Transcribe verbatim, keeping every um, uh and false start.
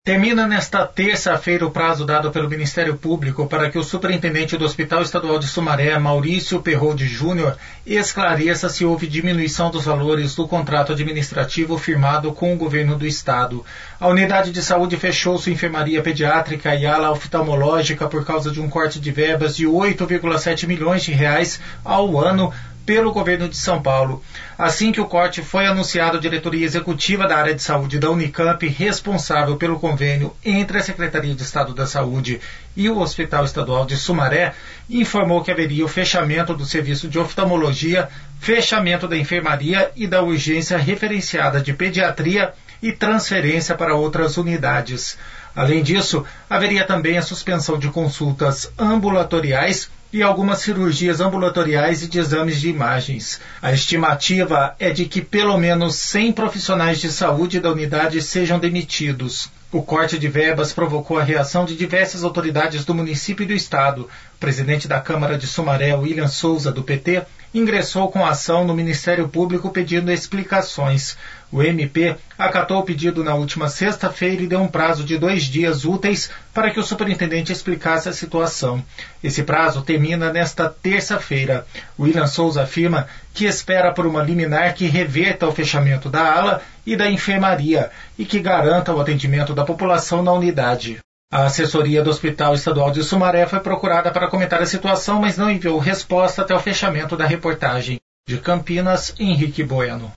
Termina nesta terça-feira o prazo dado pelo Ministério Público para que o superintendente do Hospital Estadual de Sumaré, Maurício Perroldi Júnior, esclareça se houve diminuição dos valores do contrato administrativo firmado com o governo do estado. A unidade de saúde fechou sua enfermaria pediátrica e ala oftalmológica por causa de um corte de verbas de oito vírgula sete milhões de reais ao ano pelo governo de São Paulo. Assim que o corte foi anunciado, a diretoria executiva da área de saúde da Unicamp, responsável pelo convênio entre a Secretaria de Estado da Saúde e o Hospital Estadual de Sumaré, informou que haveria o fechamento do serviço de oftalmologia, fechamento da enfermaria e da urgência referenciada de pediatria e transferência para outras unidades. Além disso, haveria também a suspensão de consultas ambulatoriais e algumas cirurgias ambulatoriais e de exames de imagens. A estimativa é de que pelo menos cem profissionais de saúde da unidade sejam demitidos. O corte de verbas provocou a reação de diversas autoridades do município e do estado. O presidente da Câmara de Sumaré, William Souza, do P T, ingressou com ação no Ministério Público pedindo explicações. O M P acatou o pedido na última sexta-feira e deu um prazo de dois dias úteis para que o superintendente explicasse a situação. Esse prazo termina nesta terça-feira. William Souza afirma que espera por uma liminar que reverta o fechamento da ala e da enfermaria e que garanta o atendimento da população na unidade. A assessoria do Hospital Estadual de Sumaré foi procurada para comentar a situação, mas não enviou resposta até o fechamento da reportagem. De Campinas, Henrique Bueno.